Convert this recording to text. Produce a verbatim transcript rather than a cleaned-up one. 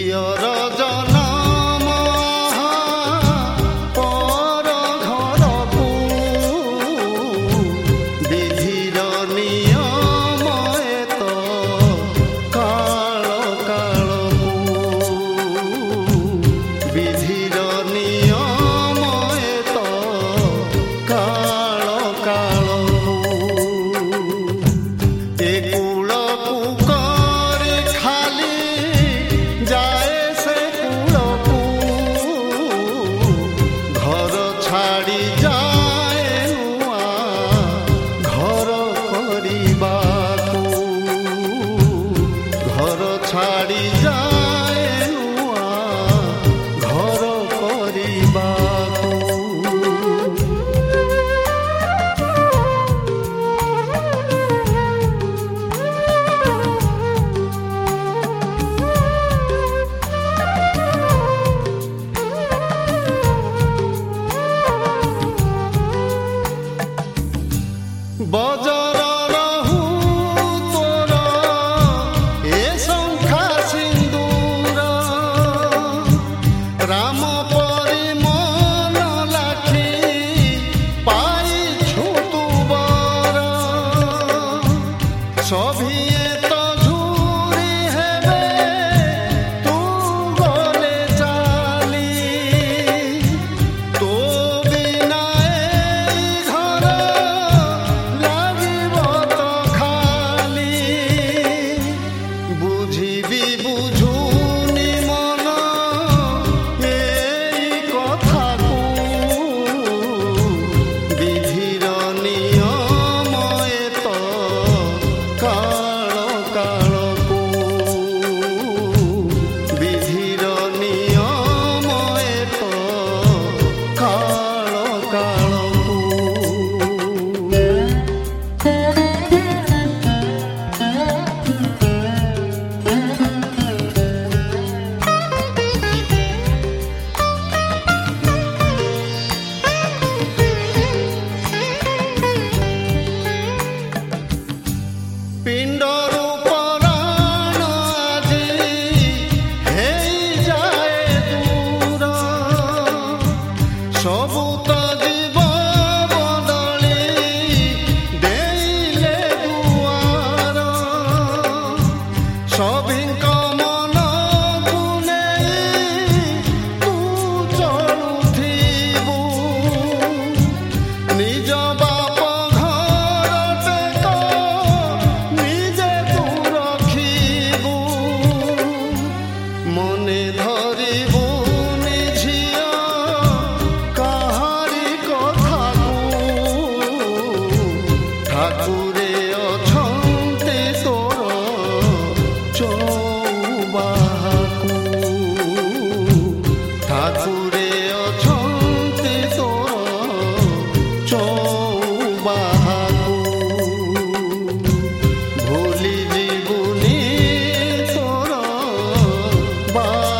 ଝିଅର ଜନମ ପର ଘରକୁ ବିଧିର ନିୟମ ଏତ କାଳ କାଳକୁ ବିଧିର ନିୟମ ଏତ କାଳ କାଳକୁ ଏ କୂଳକୁ କରି ଖାଲି ଯାଏ ସେ କୂଳକୁ ଘର ଛାଡ଼ି ଯାଏ ନୂଆ ଘର କରିବାକୁ ଘର ଛାଡ଼ି ଯାଏ ନୂଆ ଘର କରିବାକୁ। ବଜର ରହୁ ତୋର ଏ ଶଙ୍ଖା ସିନ୍ଦୁର ରାମ ପରି ମନ ଲାଖି ପାଇଛୁ ତୁ ବର ସଭିଏ ତ ଝୁରି ହେବେ ତୁ ଗଲେ ଚାଲି ତୋ ବିନା ଏଇ ଘର ଲାଗିବ ତ ଖାଲି ବୁଝିବି ବୁଝୁନି ମନ ଏଇ କଥାକୁ ବିଧିର ନିୟମ ଏତ କାଳ କାଳକୁ ବିଧିର ନିୟମ ଏତ କାଳ କାଳକୁ। ପିଣ୍ଡରୁ ପରାଣ ଆଜି ହେଇଯାଏ ଦୂର ସବୁ ତ ଯିବ ବଦଳି ଦେଇଲେ ଦୁଆର ସଭିଙ୍କ ମନକୁ ନେଇ ତୁ ଚଳୁଥିବୁ ନିଜ ବାପ ଘରଟେକ ନିଜେ ତୁ ରଖିବୁ ମନେ ଧରିବୁନି ଝିଅ କାହାରି କଥାକୁ ଠାକୁରେ ଅଛନ୍ତି ତୋର ଚଉବାହାକୁ ଠାକୁରେ ଅଛନ୍ତି ତୋର ଚଉବାହାକୁ ଭୁଲି ଯିବୁନି ତୋର ବା